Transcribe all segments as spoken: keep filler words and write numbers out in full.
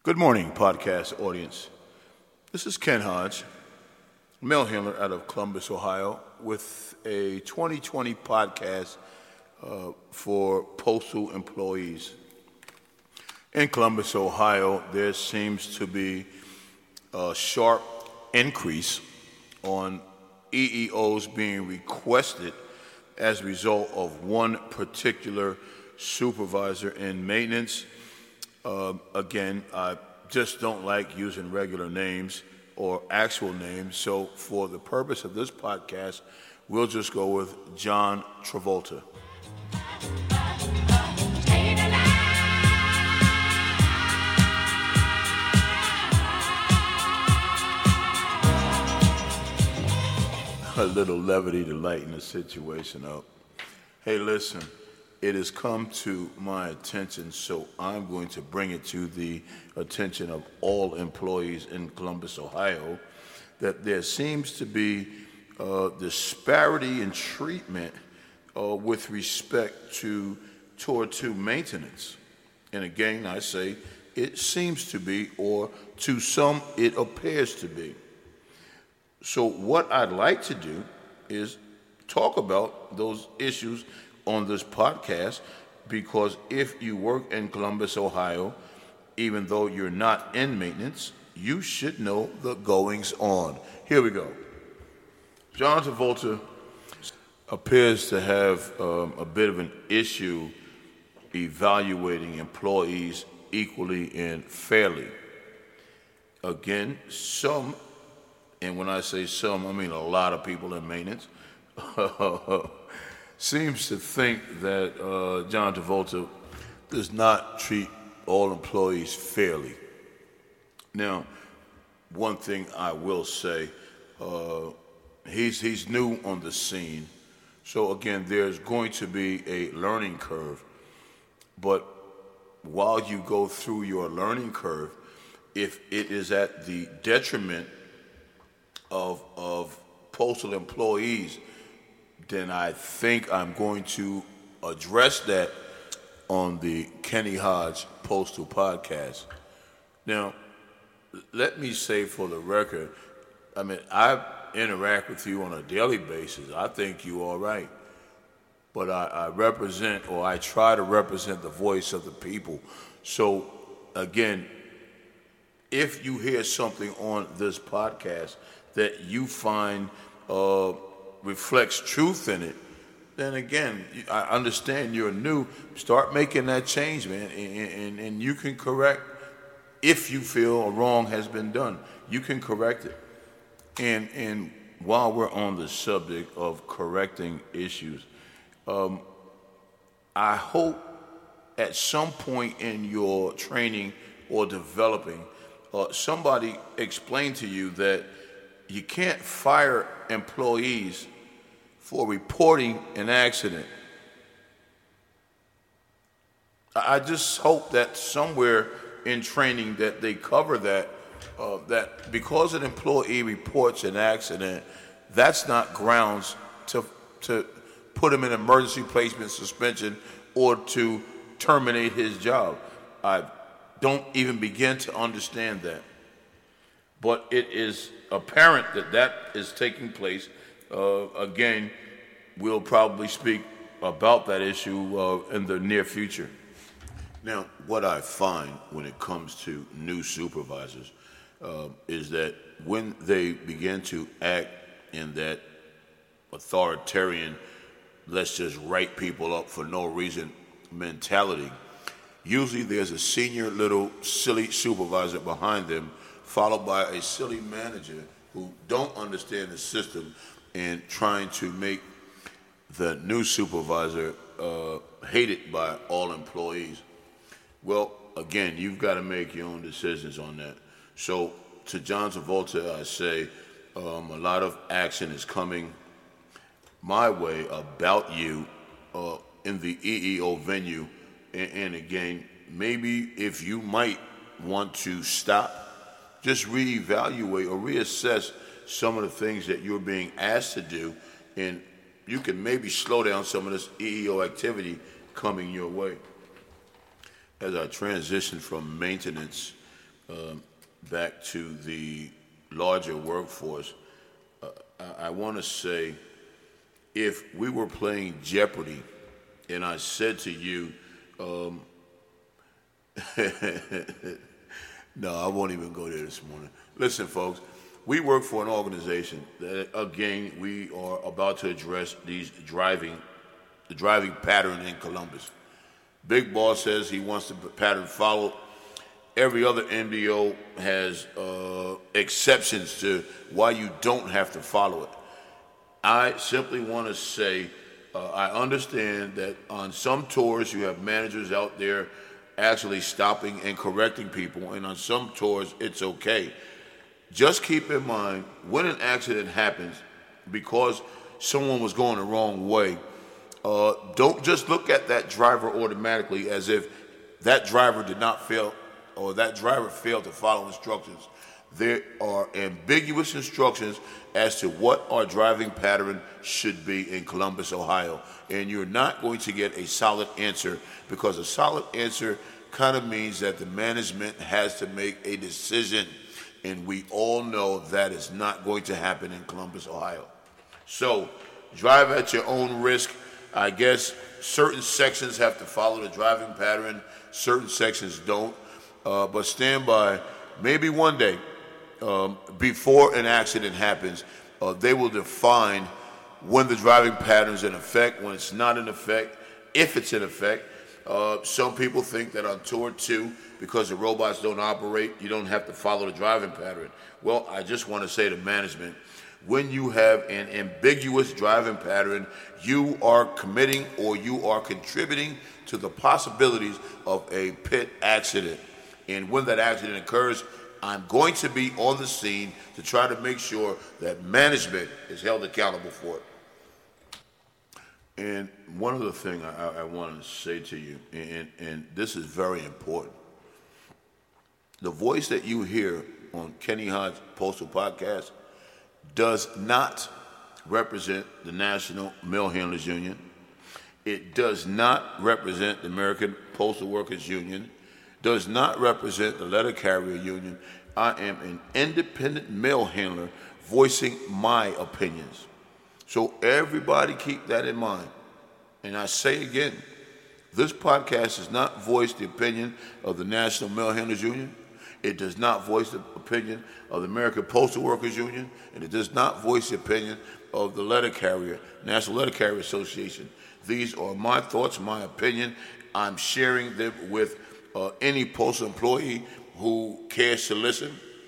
Good morning, podcast audience. This is Ken Hodge, mail handler out of Columbus, Ohio, with a twenty twenty podcast uh, for postal employees. In Columbus, Ohio, there seems to be a sharp increase on E E Os being requested as a result of one particular supervisor in maintenance. Uh, again, I just don't like using regular names or actual names, so for the purpose of this podcast, we'll just go with John Travolta. A little levity to lighten the situation up. Hey, listen. It has come to my attention, so I'm going to bring it to the attention of all employees in Columbus, Ohio, that there seems to be uh, disparity in treatment uh, with respect to toward to maintenance. And again, I say it seems to be, or to some it appears to be. So what I'd like to do is talk about those issues on this podcast, because if you work in Columbus, Ohio, even though you're not in maintenance, you should know the goings on. Here we go. John Travolta appears to have um, a bit of an issue evaluating employees equally and fairly. Again, some, and when I say some, I mean a lot of people in maintenance, seems to think that uh, John Travolta does not treat all employees fairly. Now, one thing I will say, uh, he's he's new on the scene, so again, there's going to be a learning curve. But while you go through your learning curve, if it is at the detriment of of postal employees, then I think I'm going to address that on the Kenny Hodge Postal Podcast. Now, let me say for the record, I mean, I interact with you on a daily basis. I think you're all right. But I, I represent, or I try to represent, the voice of the people. So, again, if you hear something on this podcast that you find uh, reflects truth in it, then again, I understand you're new. Start making that change, man, and, and, and you can correct if you feel a wrong has been done. You can correct it. And and while we're on the subject of correcting issues, um, I hope at some point in your training or developing, uh, somebody explained to you that you can't fire employees for reporting an accident. I just hope that somewhere in training that they cover that, uh, that because an employee reports an accident, that's not grounds to to put him in emergency placement suspension or to terminate his job. I don't even begin to understand that. But it is apparent that that is taking place. Uh, again, we'll probably speak about that issue uh, in the near future. Now, what I find when it comes to new supervisors uh, is that when they begin to act in that authoritarian, let's just write people up for no reason mentality, usually there's a senior little silly supervisor behind them, followed by a silly manager who don't understand the system and trying to make the new supervisor uh, hated by all employees. Well, again, you've got to make your own decisions on that. So to John Travolta, I say um, a lot of action is coming my way about you uh, in the E E O venue. And, and again, maybe if you might want to stop, just reevaluate or reassess some of the things that you're being asked to do, and you can maybe slow down some of this E E O activity coming your way. As I transition from maintenance um, back to the larger workforce, uh, I, I want to say, if we were playing Jeopardy, and I said to you, um, no, I won't even go there this morning. Listen, folks, we work for an organization that, again, we are about to address these driving, the driving pattern in Columbus. Big Boss says he wants the pattern followed. Every other M D O has uh, exceptions to why you don't have to follow it. I simply want to say, uh, I understand that on some tours you have managers out there actually stopping and correcting people, and on some tours it's okay. Just keep in mind, when an accident happens because someone was going the wrong way, uh, don't just look at that driver automatically as if that driver did not fail or that driver failed to follow instructions. There are ambiguous instructions as to what our driving pattern should be in Columbus, Ohio. And you're not going to get a solid answer, because a solid answer kind of means that the management has to make a decision. And we all know that is not going to happen in Columbus, Ohio. So drive at your own risk. I guess certain sections have to follow the driving pattern, certain sections don't. Uh, but stand by. Maybe one day, um, before an accident happens, uh, they will define when the driving pattern is in effect, when it's not in effect, if it's in effect. Uh, some people think that on tour two, because the robots don't operate, you don't have to follow the driving pattern. Well, I just want to say to management, when you have an ambiguous driving pattern, you are committing or you are contributing to the possibilities of a pit accident. And when that accident occurs, I'm going to be on the scene to try to make sure that management is held accountable for it. And one other thing I, I wanted to say to you, and, and this is very important. The voice that you hear on Kenny Hodge Postal Podcast does not represent the National Mail Handlers Union. It does not represent the American Postal Workers Union. Does not represent the Letter Carrier Union. I am an independent mail handler voicing my opinions. So everybody keep that in mind. And I say again, this podcast does not voice the opinion of the National Mail Handlers Union. It does not voice the opinion of the American Postal Workers Union. And it does not voice the opinion of the Letter Carrier, National Letter Carrier Association. These are my thoughts, my opinion. I'm sharing them with Uh, any postal employee who cares to listen.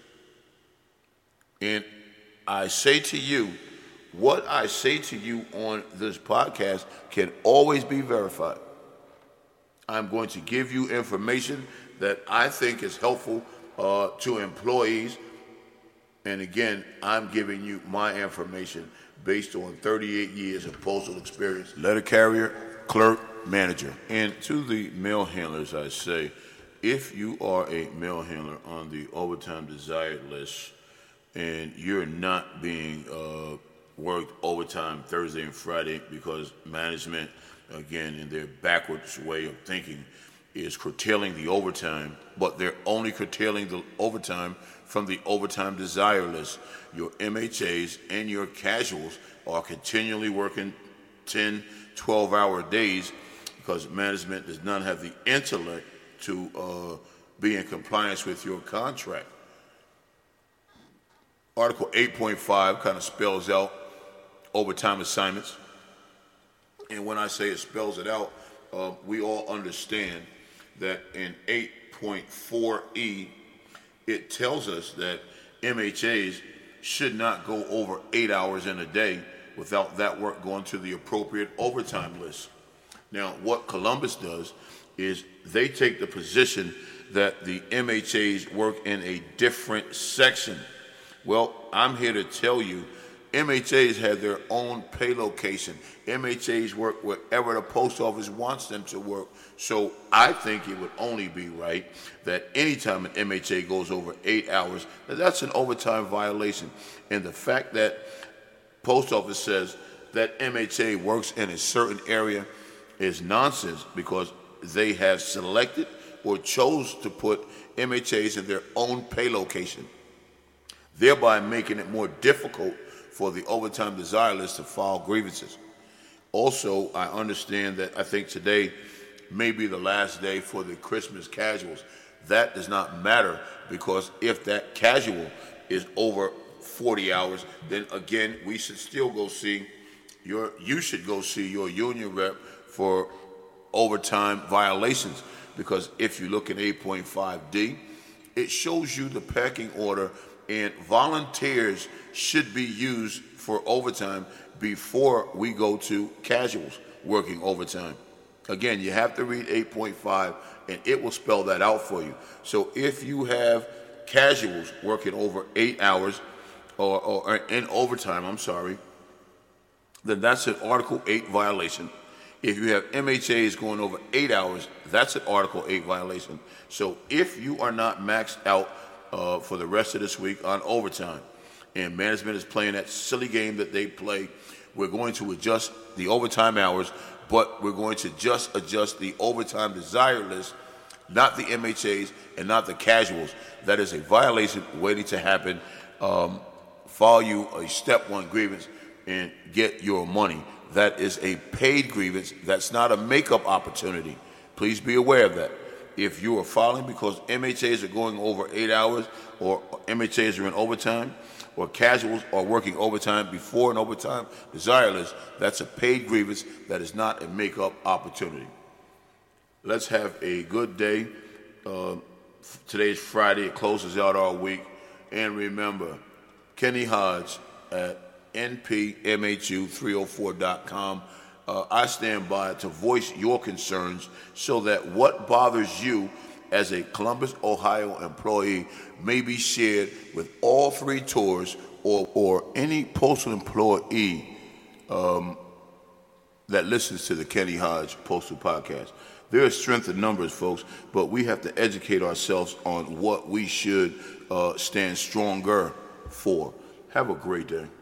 And I say to you, what I say to you on this podcast can always be verified. I'm going to give you information that I think is helpful uh, to employees. And again, I'm giving you my information based on thirty-eight years of postal experience. Letter carrier, clerk, manager. And to the mail handlers, I say, if you are a mail handler on the overtime desired list and you're not being uh, worked overtime Thursday and Friday because management, again, in their backwards way of thinking, is curtailing the overtime, but they're only curtailing the overtime from the overtime desire list. Your M H As and your casuals are continually working ten, twelve-hour days because management does not have the intellect to uh, be in compliance with your contract. Article eight point five kind of spells out overtime assignments. And when I say it spells it out, uh, we all understand that in eight point four E, it tells us that M H As should not go over eight hours in a day without that work going to the appropriate overtime list. Now, what Columbus does is they take the position that the M H As work in a different section. Well, I'm here to tell you, M H As have their own pay location. M H As work wherever the post office wants them to work. So I think it would only be right that anytime an M H A goes over eight hours, that that's an overtime violation. And the fact that post office says that M H A works in a certain area is nonsense, because they have selected or chose to put M H As in their own pay location, thereby making it more difficult for the overtime desireless to file grievances. Also, I understand that I think today may be the last day for the Christmas casuals. That does not matter, because if that casual is over forty hours, then again, we should still go see your, you should go see your union rep for overtime violations. Because if you look at eight point five D, it shows you the pecking order, and volunteers should be used for overtime before we go to casuals working overtime. Again, you have to read eight point five, and it will spell that out for you. So if you have casuals working over eight hours, or, or in overtime, I'm sorry, then that's an Article eight violation. If you have M H As going over eight hours, that's an Article eight violation. So if you are not maxed out uh, for the rest of this week on overtime, and management is playing that silly game that they play, we're going to adjust the overtime hours, but we're going to just adjust the overtime desire list, not the M H As and not the casuals. That is a violation waiting to happen. Um, file you a step one grievance and get your money. That is a paid grievance. That's not a makeup opportunity. Please be aware of that. If you are filing because M H As are going over eight hours, or M H As are in overtime, or casuals are working overtime before an overtime desireless, that's a paid grievance. That is not a makeup opportunity. Let's have a good day. Uh, today's Friday. It closes out our week. And remember, Kenny Hodge at N P M H U three oh four dot com. Uh, I stand by to voice your concerns so that what bothers you as a Columbus, Ohio employee may be shared with all three tours, or, or any postal employee um, that listens to the Kenny Hodge Postal Podcast. There is strength in numbers, folks, but we have to educate ourselves on what we should uh, stand stronger for. Have a great day.